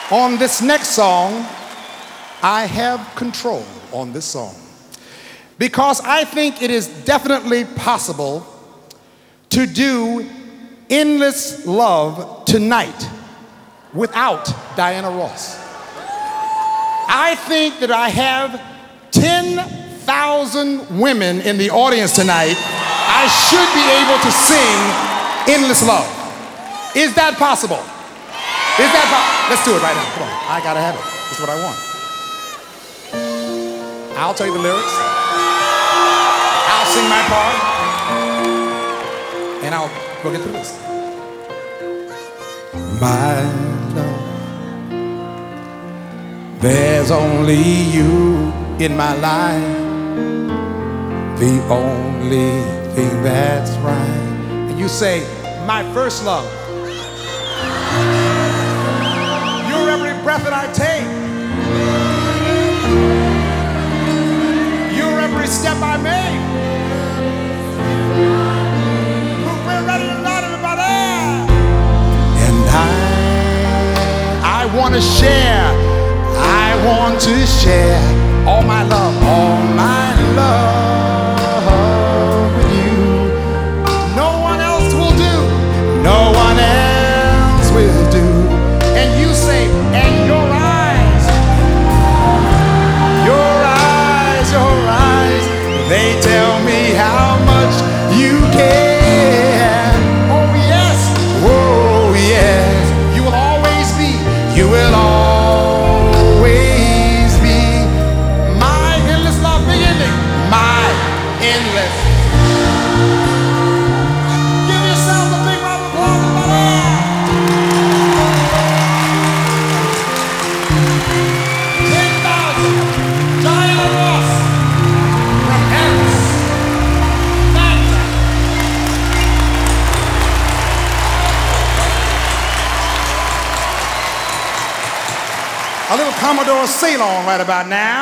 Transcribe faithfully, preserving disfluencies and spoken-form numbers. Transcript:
On this next song, I have control on this song because I think it is definitely possible to do Endless Love tonight without Diana Ross. I think that I have ten thousand women in the audience tonight. I should be able to sing Endless Love. Is that possible? Is that possible? Let's do it right now. Come on. I gotta have it. This is what I want. I'll tell you the lyrics. I'll sing my part. And I'll go get through this. My love, there's only you in my life, the only thing that's right. And you say, my first love. You're every breath that I take. You're every step I make. We're ready tonight, everybody. And I, I want to share, I want to share all my love, all my love with you. No one else will do, no one else will do. And you say, and your eyes, your eyes, your eyes, they tell me how much you care. Oh yes, oh yes, you will always be, you will always be my endless love, big ending, my endless. Give yourself a big round of applause, everybody. ten thousand, Diana Ross from Paris. A little Commodore Ceylon right about now.